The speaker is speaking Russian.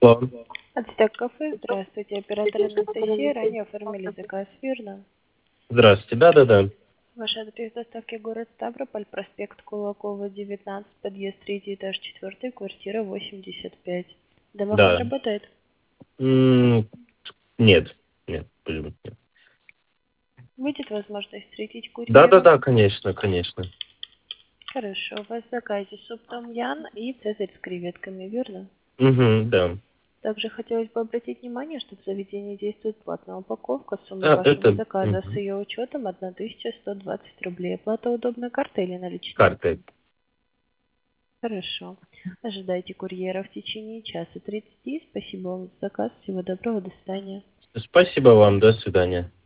Алло. Ацтек кафе, здравствуйте. Оператор Анастасия, ранее оформили заказ, верно? Здравствуйте. Да. Ваш адрес доставки город Ставрополь, проспект Кулакова, 19, подъезд 3, этаж 4, квартира 85. Домофон Да. работает? Нет. Нет. Почему нет? Будет возможность встретить курьера? Да, конечно. Хорошо. У вас в заказе суп том ян и цезарь с креветками, верно? Угу, да. Также хотелось бы обратить внимание, что в заведении действует платная упаковка. Сумма А, вашего это заказа с ее учетом 1120 рублей. Оплата удобной картой или наличными? карта. Хорошо. Ожидайте курьера в течение часа 30. Спасибо вам за заказ. Всего доброго. До свидания. Спасибо вам. До свидания.